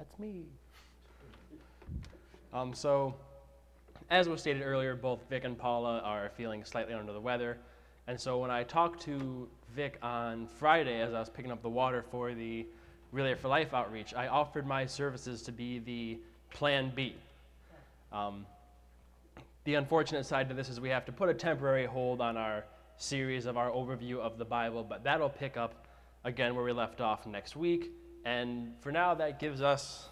That's me. So, as was stated earlier, both Vic and Paula are feeling slightly under the weather. And so when I talked to Vic on Friday as I was picking up the water for the Relay for Life outreach, I offered my services to be the Plan B. The unfortunate side to this is we have to put a temporary hold on our series of our overview of the Bible, but that'll pick up again where we left off next week. And for now, that gives us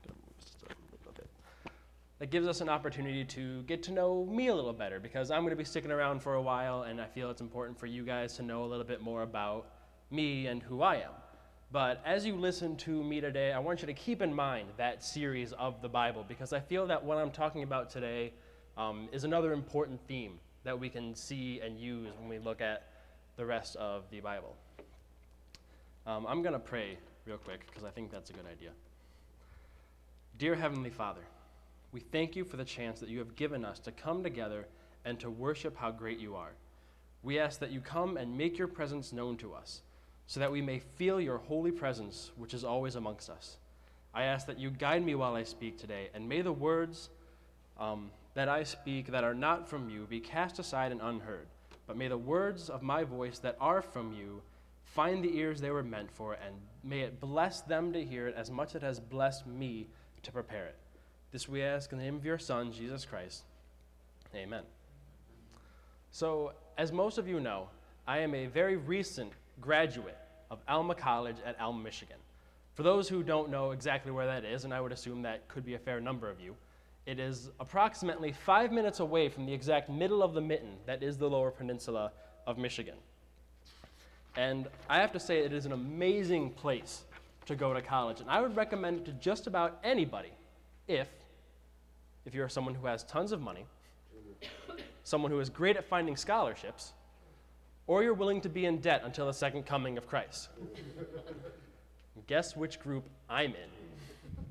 an opportunity to get to know me a little better, because I'm going to be sticking around for a while, and I feel it's important for you guys to know a little bit more about me and who I am. But as you listen to me today, I want you to keep in mind that series of the Bible, because I feel that what I'm talking about today is another important theme that we can see and use when we look at the rest of the Bible. I'm going to pray real quick, because I think that's a good idea. Dear Heavenly Father, we thank you for the chance that you have given us to come together and to worship how great you are. We ask that you come and make your presence known to us, so that we may feel your holy presence, which is always amongst us. I ask that you guide me while I speak today, and may the words that I speak that are not from you be cast aside and unheard, but may the words of my voice that are from you find the ears they were meant for, and may it bless them to hear it as much as it has blessed me to prepare it. This we ask in the name of your Son, Jesus Christ. Amen. So, as most of you know, I am a very recent graduate of Alma College at Alma, Michigan. For those who don't know exactly where that is, and I would assume that could be a fair number of you, it is approximately 5 minutes away from the exact middle of the mitten that is the Lower Peninsula of Michigan. And I have to say, it is an amazing place to go to college, and I would recommend it to just about anybody if you're someone who has tons of money, someone who is great at finding scholarships, or you're willing to be in debt until the second coming of Christ. Guess which group I'm in.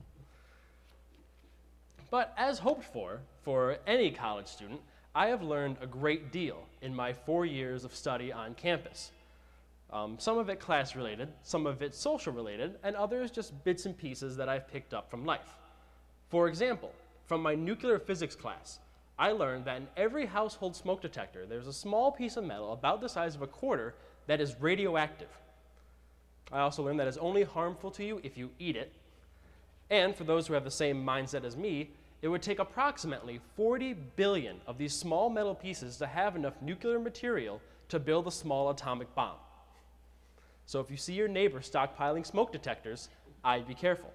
But as hoped for any college student, I have learned a great deal in my 4 years of study on campus. Some of it class-related, some of it social-related, and others just bits and pieces that I've picked up from life. For example, from my nuclear physics class, I learned that in every household smoke detector, there's a small piece of metal about the size of a quarter that is radioactive. I also learned that it's only harmful to you if you eat it. And for those who have the same mindset as me, it would take approximately 40 billion of these small metal pieces to have enough nuclear material to build a small atomic bomb. So if you see your neighbor stockpiling smoke detectors, I'd be careful.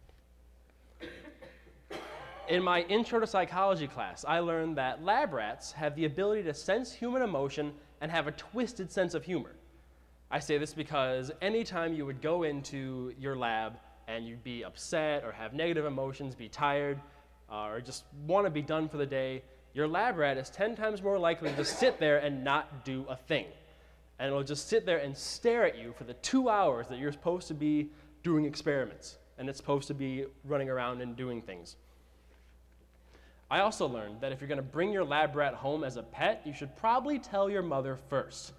In my Intro to Psychology class, I learned that lab rats have the ability to sense human emotion and have a twisted sense of humor. I say this because anytime you would go into your lab and you'd be upset or have negative emotions, be tired, or just want to be done for the day, your lab rat is 10 times more likely to just sit there and not do a thing. And it'll just sit there and stare at you for the 2 hours that you're supposed to be doing experiments, and it's supposed to be running around and doing things. I also learned that if you're going to bring your lab rat home as a pet, you should probably tell your mother first.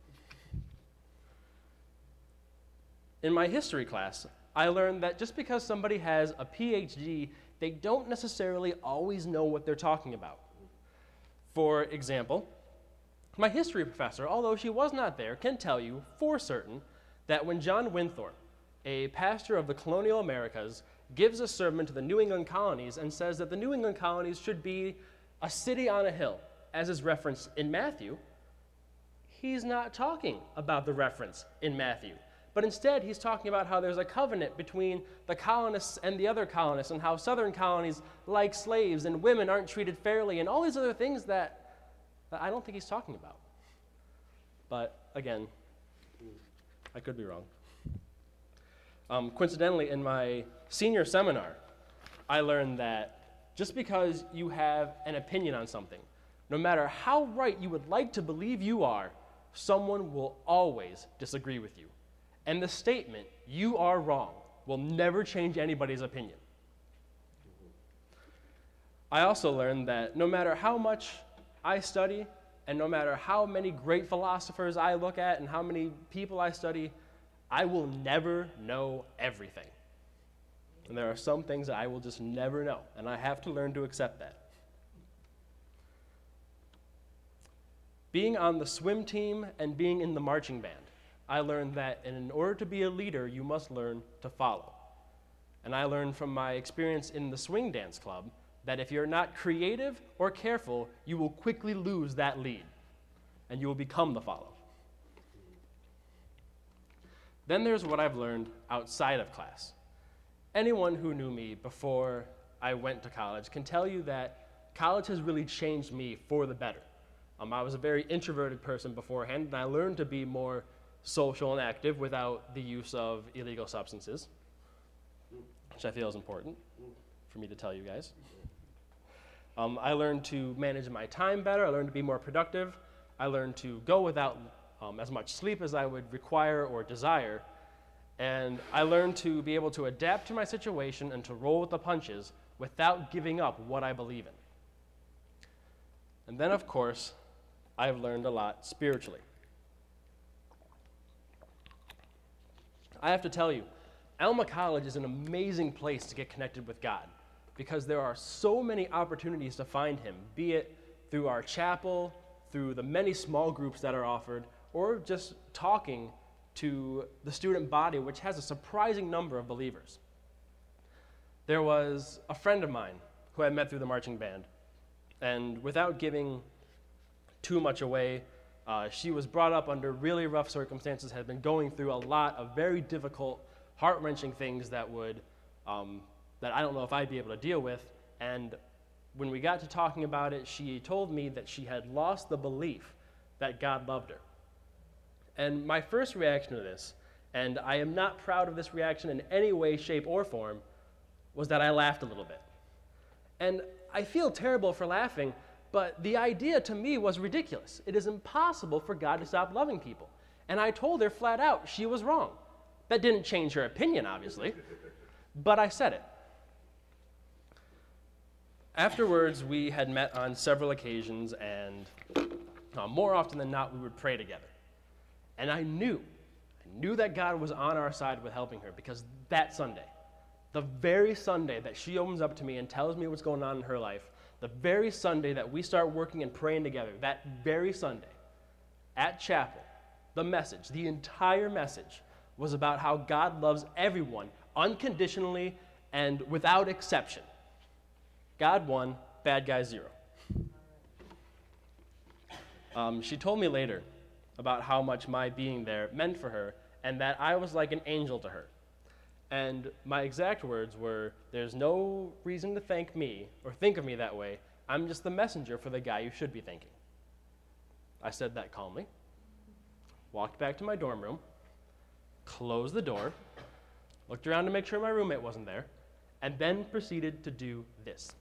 In my history class, I learned that just because somebody has a PhD, they don't necessarily always know what they're talking about. For example, my history professor, although she was not there, can tell you for certain that when John Winthrop, a pastor of the colonial Americas, gives a sermon to the New England colonies and says that the New England colonies should be a city on a hill, as is referenced in Matthew, he's not talking about the reference in Matthew. But instead, he's talking about how there's a covenant between the colonists and the other colonists, and how southern colonies like slaves and women aren't treated fairly, and all these other things that I don't think he's talking about. But again, I could be wrong. Coincidentally, in my senior seminar, I learned that just because you have an opinion on something, no matter how right you would like to believe you are, someone will always disagree with you. And the statement, "you are wrong," will never change anybody's opinion. I also learned that no matter how much I study, and no matter how many great philosophers I look at and how many people I study, I will never know everything. And there are some things that I will just never know, and I have to learn to accept that. Being on the swim team and being in the marching band, I learned that in order to be a leader, you must learn to follow. And I learned from my experience in the swing dance club that if you're not creative or careful, you will quickly lose that lead, and you will become the follow. Then there's what I've learned outside of class. Anyone who knew me before I went to college can tell you that college has really changed me for the better. I was a very introverted person beforehand, and I learned to be more social and active without the use of illegal substances, which I feel is important for me to tell you guys. I learned to manage my time better. I learned to be more productive. I learned to go without as much sleep as I would require or desire. And I learned to be able to adapt to my situation and to roll with the punches without giving up what I believe in. And then, of course, I've learned a lot spiritually. I have to tell you, Alma College is an amazing place to get connected with God because there are so many opportunities to find Him, be it through our chapel, through the many small groups that are offered, or just talking to the student body, which has a surprising number of believers. There was a friend of mine who I met through the marching band, and without giving too much away, she was brought up under really rough circumstances, had been going through a lot of very difficult, heart-wrenching things that I don't know if I'd be able to deal with. And when we got to talking about it, she told me that she had lost the belief that God loved her. And my first reaction to this, and I am not proud of this reaction in any way, shape, or form, was that I laughed a little bit. And I feel terrible for laughing, but the idea to me was ridiculous. It is impossible for God to stop loving people. And I told her flat out she was wrong. That didn't change her opinion, obviously, but I said it. Afterwards, we had met on several occasions, and more often than not, we would pray together. And I knew that God was on our side with helping her, because that Sunday, the very Sunday that she opens up to me and tells me what's going on in her life, the very Sunday that we start working and praying together, that very Sunday, at chapel, the entire message was about how God loves everyone unconditionally and without exception. God 1, bad guy 0. She told me later about how much my being there meant for her and that I was like an angel to her. And my exact words were, there's no reason to thank me or think of me that way. I'm just the messenger for the guy you should be thanking. I said that calmly, walked back to my dorm room, closed the door, looked around to make sure my roommate wasn't there, and then proceeded to do this.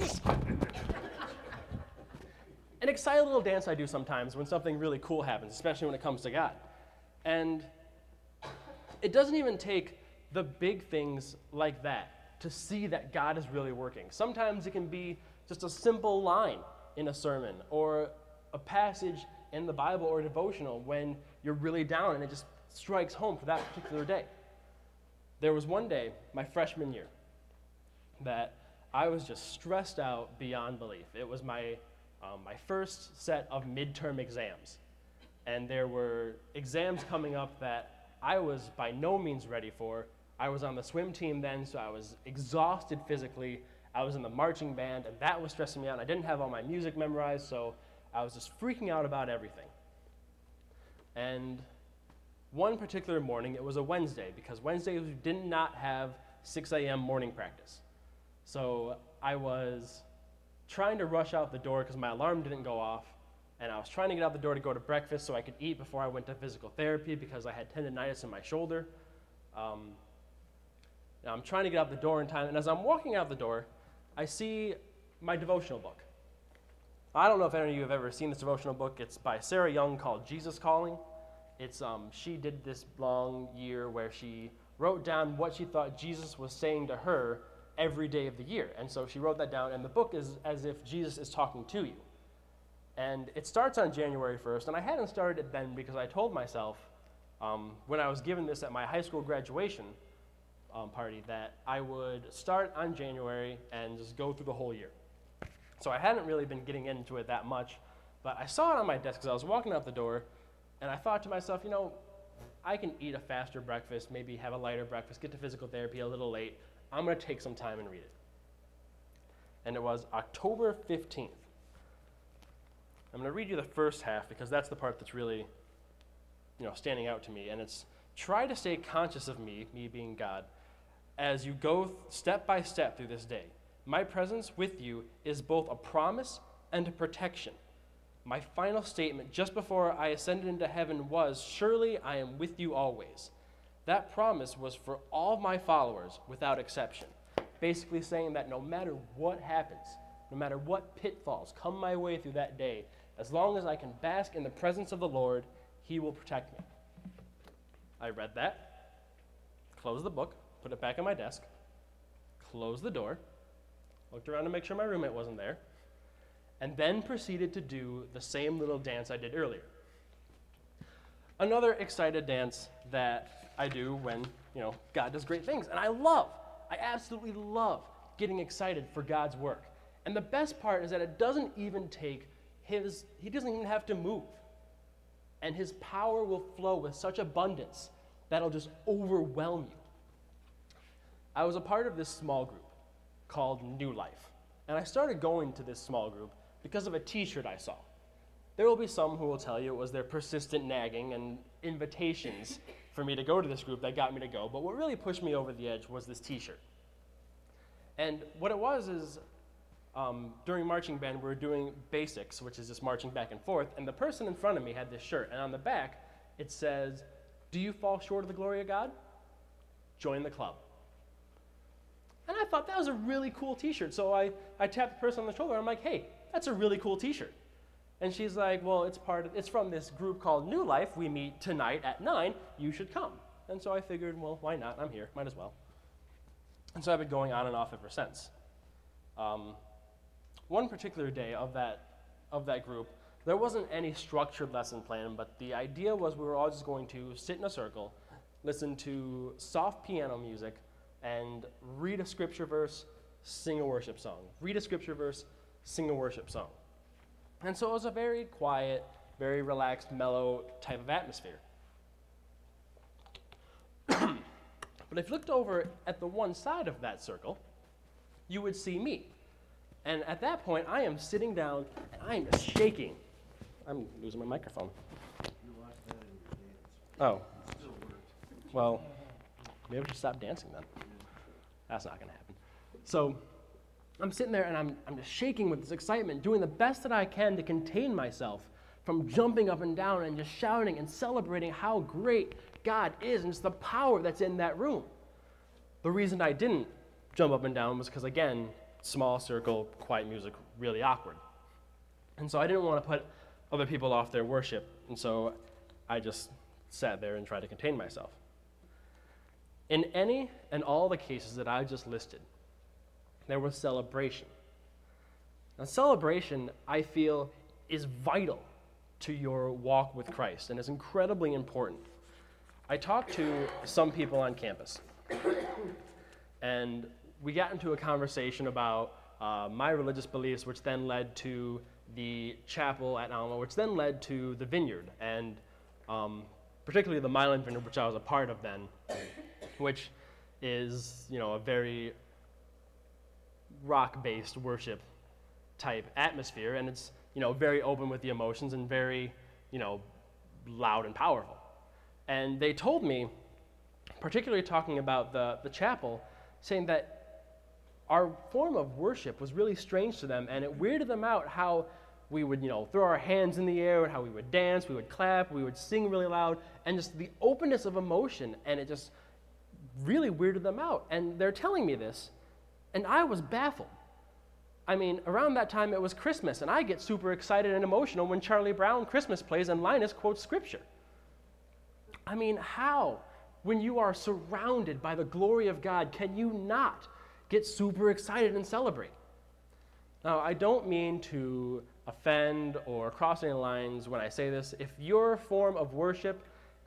An excited little dance I do sometimes when something really cool happens, especially when it comes to God. And it doesn't even take the big things like that to see that God is really working. Sometimes it can be just a simple line in a sermon or a passage in the Bible or devotional when you're really down and it just strikes home for that particular day. There was one day, my freshman year, that I was just stressed out beyond belief. It was my first set of midterm exams, and there were exams coming up that I was by no means ready for. I was on the swim team then, so I was exhausted physically. I was in the marching band, and that was stressing me out. I didn't have all my music memorized, so I was just freaking out about everything. And one particular morning, it was a Wednesday, because Wednesdays we did not have 6 a.m. morning practice. So I was trying to rush out the door because my alarm didn't go off, and I was trying to get out the door to go to breakfast so I could eat before I went to physical therapy because I had tendonitis in my shoulder. Now I'm trying to get out the door in time, and as I'm walking out the door, I see my devotional book. I don't know if any of you have ever seen this devotional book. It's by Sarah Young called Jesus Calling. She did this long year where she wrote down what she thought Jesus was saying to her every day of the year. And so she wrote that down, and the book is as if Jesus is talking to you. And it starts on January 1st, and I hadn't started it then because I told myself when I was given this at my high school graduation, party that I would start on January and just go through the whole year. So I hadn't really been getting into it that much, but I saw it on my desk as I was walking out the door, and I thought to myself, I can eat a faster breakfast, maybe have a lighter breakfast, get to physical therapy a little late. I'm going to take some time and read it. And it was October 15th. I'm going to read you the first half because that's the part that's really, standing out to me. And it's, try to stay conscious of me being God, as you go step by step through this day. My presence with you is both a promise and a protection. My final statement just before I ascended into heaven was, surely I am with you always. That promise was for all my followers without exception. Basically saying that no matter what happens, no matter what pitfalls come my way through that day, as long as I can bask in the presence of the Lord, He will protect me. I read that, closed the book, put it back on my desk, closed the door, looked around to make sure my roommate wasn't there, and then proceeded to do the same little dance I did earlier. Another excited dance that I do when, God does great things. And I absolutely love getting excited for God's work. And the best part is that it doesn't even take He doesn't even have to move. And His power will flow with such abundance that'll just overwhelm you. I was a part of this small group called New Life. And I started going to this small group because of a t-shirt I saw. There will be some who will tell you it was their persistent nagging and invitations for me to go to this group that got me to go, but what really pushed me over the edge was this t-shirt. And what it was is, during marching band, we were doing basics, which is just marching back and forth, and the person in front of me had this shirt, and on the back, it says, "Do you fall short of the glory of God? Join the club." And I thought that was a really cool t-shirt, so I tapped the person on the shoulder, and I'm like, "Hey, that's a really cool t-shirt." And she's like, "Well, it's from this group called New Life. We meet tonight at 9. You should come." And so I figured, well, why not? I'm here. Might as well. And so I've been going on and off ever since. One particular day of that group, there wasn't any structured lesson plan, but the idea was we were all just going to sit in a circle, listen to soft piano music, and read a scripture verse, sing a worship song. Read a scripture verse, sing a worship song. And so it was a very quiet, very relaxed, mellow type of atmosphere. But if you looked over at the one side of that circle, you would see me. And at that point, I am sitting down, and I am just shaking. I'm losing my microphone. You lost that in your dance. Oh, It still worked. well, maybe we should stop dancing then. That's not going to happen. So I'm sitting there, and I'm just shaking with this excitement, doing the best that I can to contain myself from jumping up and down and just shouting and celebrating how great God is and just the power that's in that room. The reason I didn't jump up and down was because, again, small circle, quiet music, really awkward. And so I didn't want to put other people off their worship, and so I just sat there and tried to contain myself. In any and all the cases that I just listed, there was celebration. Now, celebration, I feel, is vital to your walk with Christ and is incredibly important. I talked to some people on campus, and we got into a conversation about my religious beliefs, which then led to the chapel at Alma, which then led to the vineyard, and particularly the Milan Vineyard, which I was a part of then, which is, a very rock-based worship type atmosphere, and it's, very open with the emotions and very, loud and powerful. And they told me, particularly talking about the chapel, saying that our form of worship was really strange to them, and it weirded them out how we would, throw our hands in the air, how we would dance, we would clap, we would sing really loud, and just the openness of emotion, and it just really weirded them out. And they're telling me this, and I was baffled. I mean, around that time it was Christmas, and I get super excited and emotional when Charlie Brown Christmas plays and Linus quotes scripture. I mean, how, when you are surrounded by the glory of God, can you not get super excited and celebrate? Now, I don't mean to offend or cross any lines when I say this. If your form of worship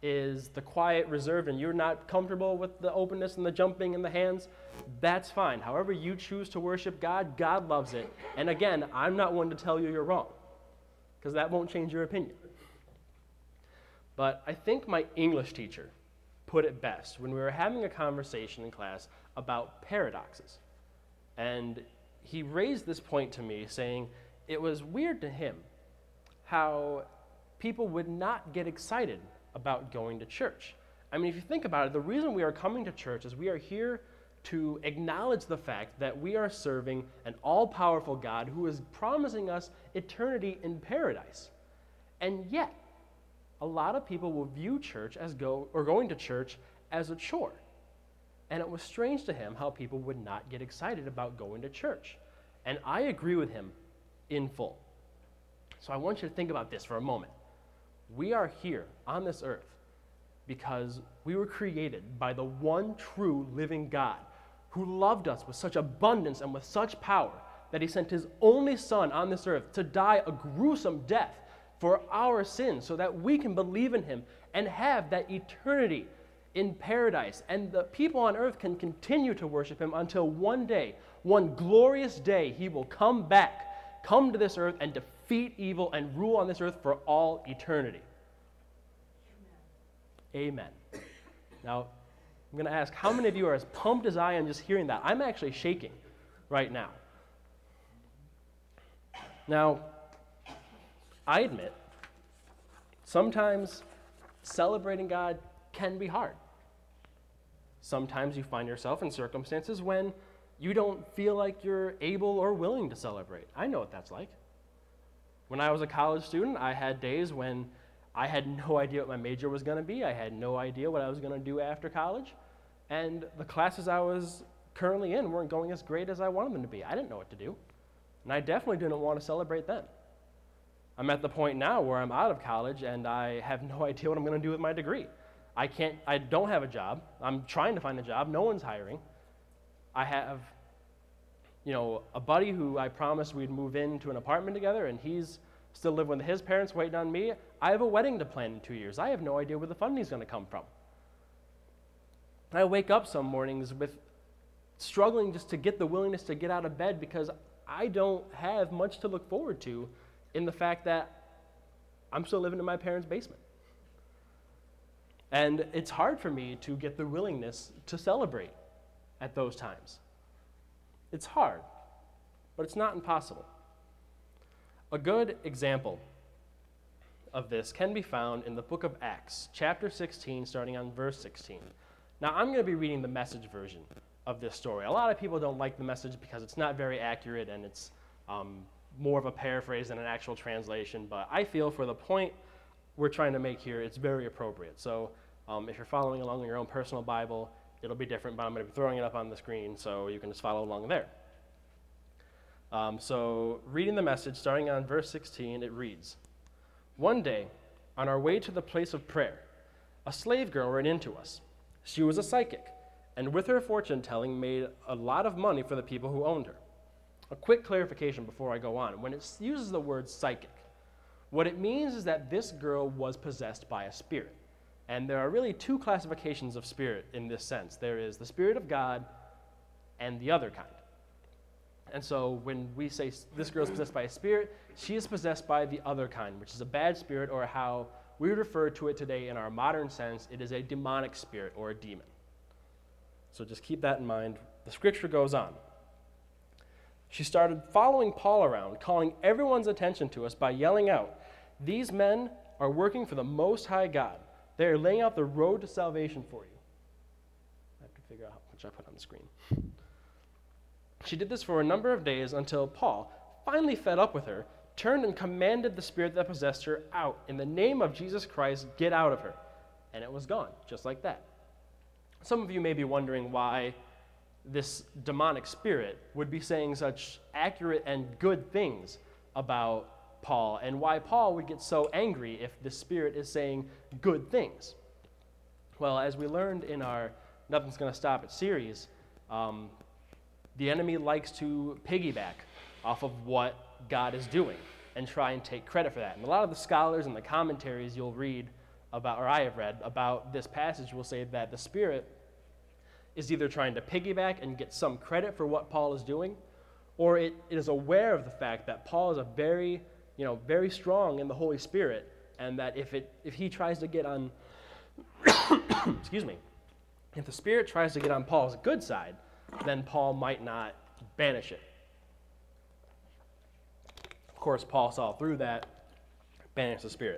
is the quiet, reserved, and you're not comfortable with the openness and the jumping and the hands, that's fine. However you choose to worship God, God loves it. And again, I'm not one to tell you you're wrong, because that won't change your opinion. But I think my English teacher put it best when we were having a conversation in class about paradoxes. And he raised this point to me, saying it was weird to him how people would not get excited about going to church. I mean, if you think about it, the reason we are coming to church is we are here to acknowledge the fact that we are serving an all-powerful God who is promising us eternity in paradise. And yet, a lot of people will view church as going to church as a chore. And it was strange to him how people would not get excited about going to church. And I agree with him in full. So I want you to think about this for a moment. We are here on this earth because we were created by the one true living God who loved us with such abundance and with such power that he sent his only son on this earth to die a gruesome death for our sins so that we can believe in him and have that eternity in paradise. And the people on earth can continue to worship him until one day, one glorious day, he will come back, come to this earth and defeat evil and rule on this earth for all eternity. Amen. Now, I'm going to ask, how many of you are as pumped as I am just hearing that? I'm actually shaking right now. Now, I admit, sometimes celebrating God can be hard. Sometimes you find yourself in circumstances when you don't feel like you're able or willing to celebrate. I know what that's like. When I was a college student, I had days when I had no idea what my major was going to be. I had no idea what I was going to do after college. And the classes I was currently in weren't going as great as I wanted them to be. I didn't know what to do. And I definitely didn't want to celebrate then. I'm at the point now where I'm out of college and I have no idea what I'm going to do with my degree. I don't have a job. I'm trying to find a job. No one's hiring. I have, a buddy who I promised we'd move into an apartment together, and he's still living with his parents waiting on me. I have a wedding to plan in 2 years. I have no idea where the funding's going to come from. I wake up some mornings with struggling just to get the willingness to get out of bed because I don't have much to look forward to in the fact that I'm still living in my parents' basement. And it's hard for me to get the willingness to celebrate at those times. It's hard, but it's not impossible. A good example of this can be found in the book of Acts, chapter 16, starting on verse 16. Now, I'm going to be reading the Message version of this story. A lot of people don't like the Message because it's not very accurate and it's more of a paraphrase than an actual translation, but I feel for the point we're trying to make here, it's very appropriate. So if you're following along in your own personal Bible, it'll be different, but I'm going to be throwing it up on the screen so you can just follow along there. So reading the Message, starting on verse 16, it reads, "One day, on our way to the place of prayer, a slave girl ran into us. She was a psychic, and with her fortune-telling made a lot of money for the people who owned her." A quick clarification before I go on. When it uses the word psychic, what it means is that this girl was possessed by a spirit. And there are really two classifications of spirit in this sense. There is the Spirit of God and the other kind. And so when we say this girl is possessed by a spirit, she is possessed by the other kind, which is a bad spirit, or how we would refer to it today in our modern sense, it is a demonic spirit or a demon. So just keep that in mind. The scripture goes on. She started following Paul around, calling everyone's attention to us by yelling out, "These men are working for the Most High God. They are laying out the road to salvation for you." I have to figure out how much I put on the screen. She did this for a number of days until Paul, finally fed up with her, turned and commanded the spirit that possessed her out. "In the name of Jesus Christ, get out of her." And it was gone, just like that. Some of you may be wondering why this demonic spirit would be saying such accurate and good things about Paul, and why Paul would get so angry if the spirit is saying good things. Well, as we learned in our Nothing's Gonna Stop It series, the enemy likes to piggyback off of what God is doing and try and take credit for that. And a lot of the scholars and the commentaries you'll read about, or I have read about this passage, will say that the Spirit is either trying to piggyback and get some credit for what Paul is doing, or it is aware of the fact that Paul is very strong in the Holy Spirit, and that if he tries to get on, excuse me, if the Spirit tries to get on Paul's good side, then Paul might not banish it. Of course, Paul saw through that, banished the Spirit.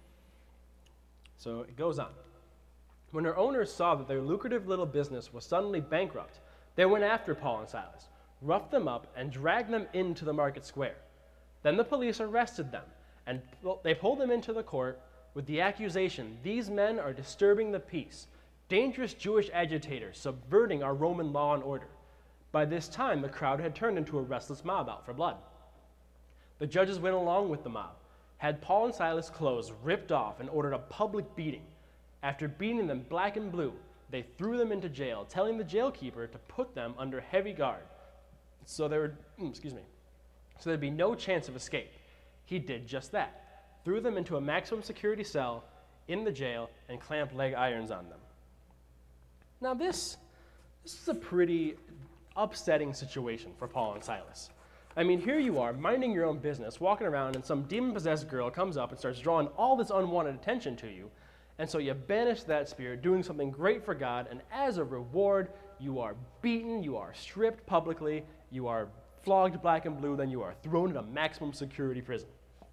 So it goes on. When their owners saw that their lucrative little business was suddenly bankrupt, they went after Paul and Silas, roughed them up, and dragged them into the market square. Then the police arrested them, and they pulled them into the court with the accusation, "These men are disturbing the peace, dangerous Jewish agitators subverting our Roman law and order." By this time, the crowd had turned into a restless mob out for blood. The judges went along with the mob, had Paul and Silas' clothes ripped off, and ordered a public beating. After beating them black and blue, they threw them into jail, telling the jailkeeper to put them under heavy guard, so there'd be no chance of escape. He did just that, threw them into a maximum security cell in the jail and clamped leg irons on them. Now this is a pretty upsetting situation for Paul and Silas. I mean, here you are, minding your own business, walking around, and some demon-possessed girl comes up and starts drawing all this unwanted attention to you, and so you banish that spirit, doing something great for God, and as a reward, you are beaten, you are stripped publicly, you are flogged black and blue, then you are thrown in a maximum security prison.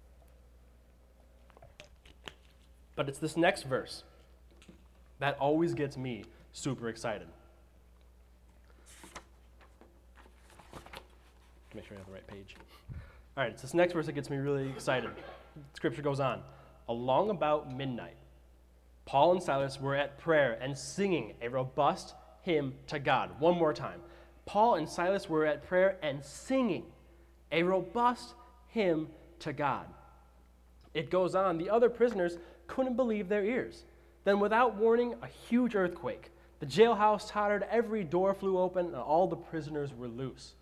But it's this next verse that always gets me super excited. Make sure I have the right page. All right, it's this next verse that gets me really excited. Scripture goes on. Along about midnight, Paul and Silas were at prayer and singing a robust hymn to God. One more time. Paul and Silas were at prayer and singing a robust hymn to God. It goes on. The other prisoners couldn't believe their ears. Then, without warning, a huge earthquake. The jailhouse tottered, every door flew open, and all the prisoners were loose.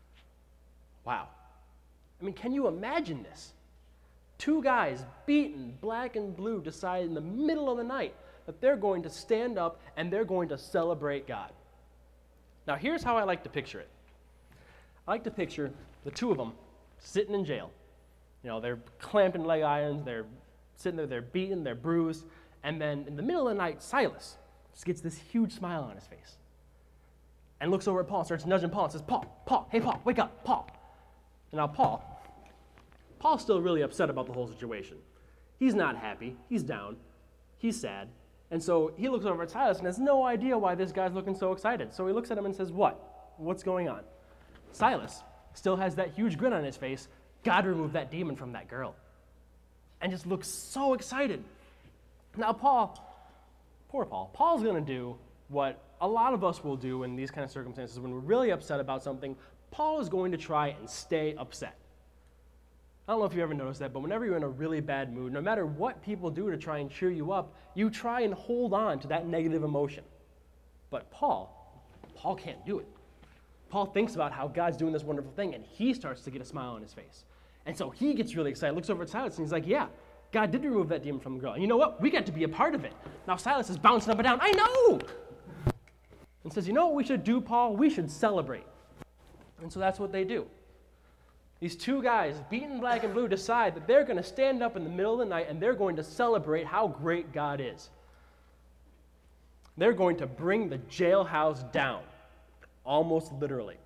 Wow. I mean, can you imagine this? Two guys, beaten black and blue, decide in the middle of the night that they're going to stand up and they're going to celebrate God. Now, here's how I like to picture it. I like to picture the two of them sitting in jail. You know, they're clamping leg irons, they're sitting there, they're beaten, they're bruised, and then in the middle of the night, Silas just gets this huge smile on his face and looks over at Paul and starts nudging Paul and says, Paul, hey Paul, wake up, Paul. And now Paul's still really upset about the whole situation. He's not happy, he's down, he's sad, and so he looks over at Silas and has no idea why this guy's looking so excited. So he looks at him and says, what's going on? Silas still has that huge grin on his face. God removed that demon from that girl. And just looks so excited. Now poor Paul, Paul's going to do what a lot of us will do in these kind of circumstances when we're really upset about something. Paul is going to try and stay upset. I don't know if you ever noticed that, but whenever you're in a really bad mood, no matter what people do to try and cheer you up, you try and hold on to that negative emotion. But Paul can't do it. Paul thinks about how God's doing this wonderful thing, and he starts to get a smile on his face. And so he gets really excited, looks over at Silas, and he's like, yeah, God did remove that demon from the girl. And you know what? We got to be a part of it. Now Silas is bouncing up and down. I know! And says, you know what we should do, Paul? We should celebrate. And so that's what they do. These two guys, beaten black and blue, decide that they're going to stand up in the middle of the night and they're going to celebrate how great God is. They're going to bring the jailhouse down, almost literally.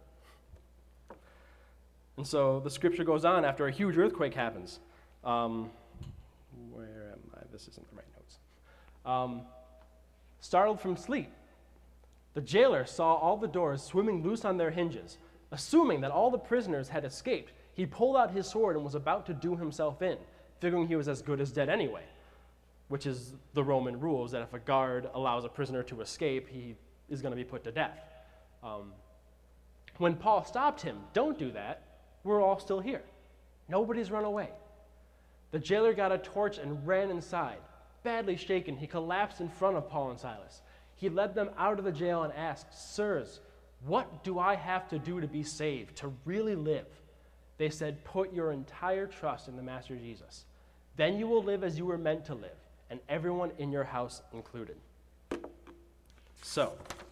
And so the scripture goes on after a huge earthquake happens. Where am I? This isn't the right notes. Startled from sleep, the jailer saw all the doors swimming loose on their hinges. Assuming that all the prisoners had escaped, he pulled out his sword and was about to do himself in, figuring he was as good as dead anyway, which is the Roman rules that if a guard allows a prisoner to escape, he is going to be put to death. When Paul stopped him, don't do that, we're all still here. Nobody's run away. The jailer got a torch and ran inside. Badly shaken, he collapsed in front of Paul and Silas. He led them out of the jail and asked, "Sirs, what do I have to do to be saved, to really live?" They said, "Put your entire trust in the Master Jesus. Then you will live as you were meant to live, and everyone in your house included. So,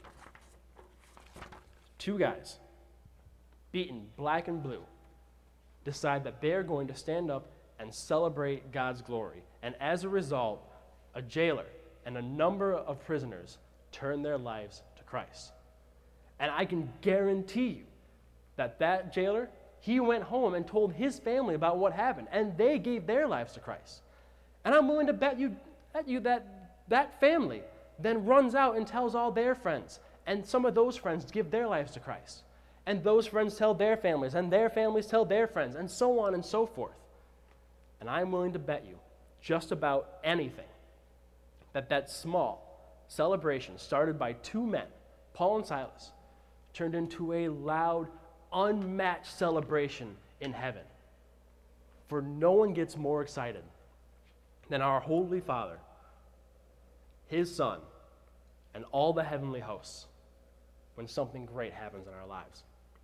two guys, beaten black and blue, decide that they're going to stand up and celebrate God's glory. And as a result, a jailer and a number of prisoners turn their lives to Christ. And I can guarantee you that jailer, he went home and told his family about what happened, and they gave their lives to Christ. And I'm willing to bet you that family then runs out and tells all their friends, and some of those friends give their lives to Christ. And those friends tell their families, and their families tell their friends, and so on and so forth. And I'm willing to bet you just about anything that small celebration started by two men, Paul and Silas, turned into a loud, unmatched celebration in heaven. For no one gets more excited than our Holy Father, His Son, and all the heavenly hosts when something great happens in our lives.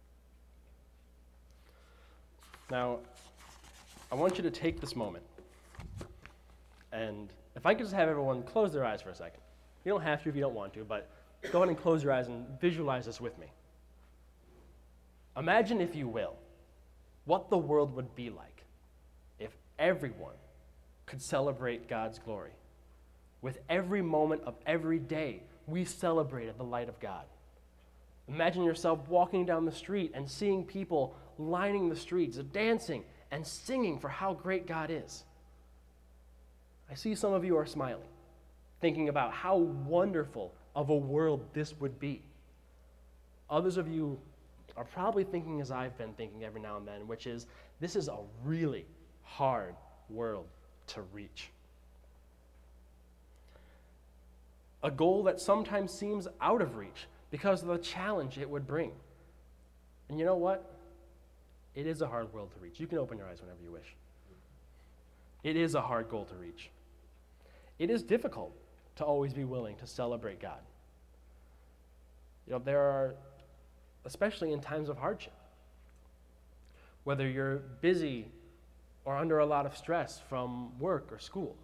Now, I want you to take this moment, and if I could just have everyone close their eyes for a second. You don't have to if you don't want to, but go ahead and close your eyes and visualize this with me. Imagine, if you will, what the world would be like if everyone could celebrate God's glory. With every moment of every day, we celebrated the light of God. Imagine yourself walking down the street and seeing people lining the streets, dancing and singing for how great God is. I see some of you are smiling, thinking about how wonderful of a world this would be. Others of you are probably thinking as I've been thinking every now and then, which is, this is a really hard world to reach. A goal that sometimes seems out of reach because of the challenge it would bring. And you know what? It is a hard world to reach. You can open your eyes whenever you wish. It is a hard goal to reach. It is difficult to always be willing to celebrate God. You know, there are, especially in times of hardship, whether you're busy or under a lot of stress from work or school.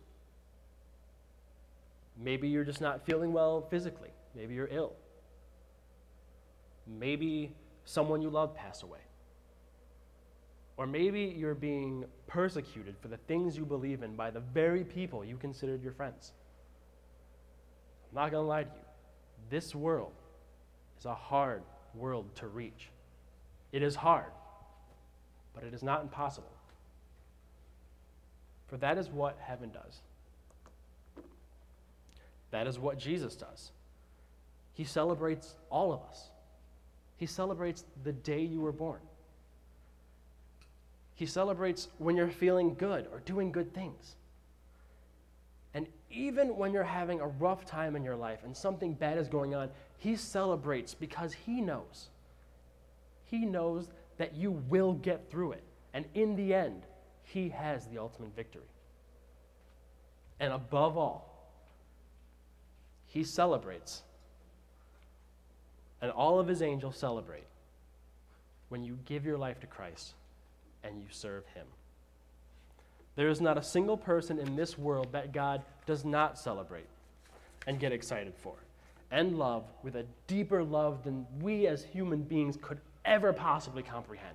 Maybe you're just not feeling well physically. Maybe you're ill. Maybe someone you love passed away. Or maybe you're being persecuted for the things you believe in by the very people you considered your friends. I'm not going to lie to you. This world is a hard world to reach. It is hard, but it is not impossible. For that is what heaven does. That is what Jesus does. He celebrates all of us. He celebrates the day you were born. He celebrates when you're feeling good or doing good things. And even when you're having a rough time in your life and something bad is going on, He celebrates because He knows. He knows that you will get through it. And in the end, He has the ultimate victory. And above all, He celebrates, and all of His angels celebrate, when you give your life to Christ and you serve Him. There is not a single person in this world that God does not celebrate and get excited for and love with a deeper love than we as human beings could ever possibly comprehend.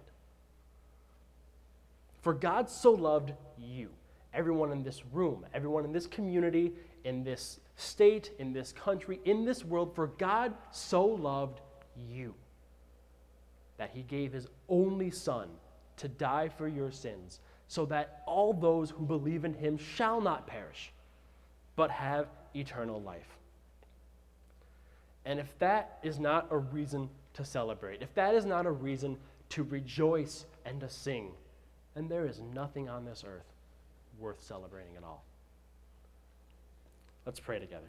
For God so loved you, everyone in this room, everyone in this community, in this state, in this country, in this world, for God so loved you that He gave His only Son to die for your sins, so that all those who believe in Him shall not perish, but have eternal life. And if that is not a reason to celebrate, if that is not a reason to rejoice and to sing, then there is nothing on this earth worth celebrating at all. Let's pray together.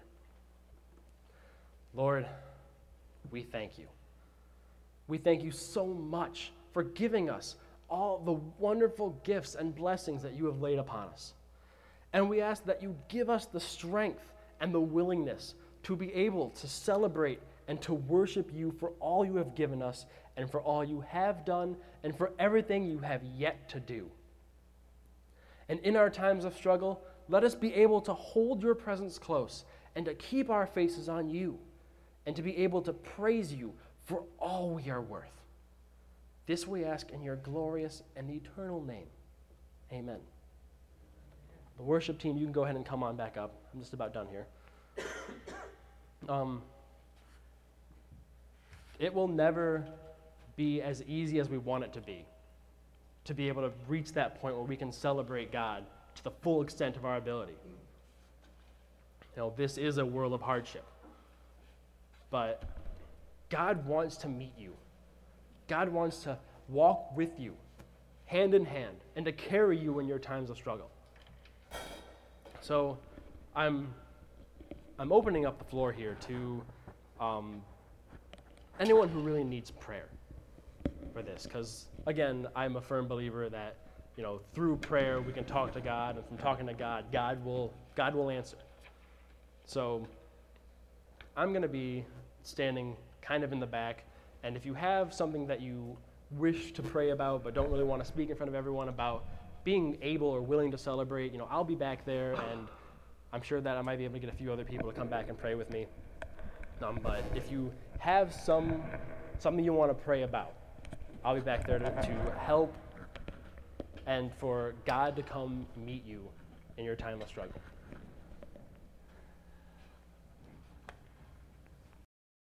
Lord, we thank You. We thank You so much for giving us all the wonderful gifts and blessings that You have laid upon us. And we ask that You give us the strength and the willingness to be able to celebrate and to worship You for all You have given us and for all You have done and for everything You have yet to do. And in our times of struggle, let us be able to hold your presence close and to keep our faces on you and to be able to praise you for all we are worth. This we ask in your glorious and eternal name. Amen. The worship team, you can go ahead and come on back up. I'm just about done here. It will never be as easy as we want it to be able to reach that point where we can celebrate God to the full extent of our ability. This is a world of hardship. But God wants to meet you. God wants to walk with you, hand in hand, and to carry you in your times of struggle. So I'm opening up the floor here to anyone who really needs prayer for this, because again, I'm a firm believer that through prayer we can talk to God, and from talking to God, God will answer. So I'm going to be standing kind of in the back, and if you have something that you wish to pray about but don't really want to speak in front of everyone about being able or willing to celebrate, I'll be back there, and I'm sure that I might be able to get a few other people to come back and pray with me. But if you have something you want to pray about, I'll be back there to help and for God to come meet you in your time of struggle.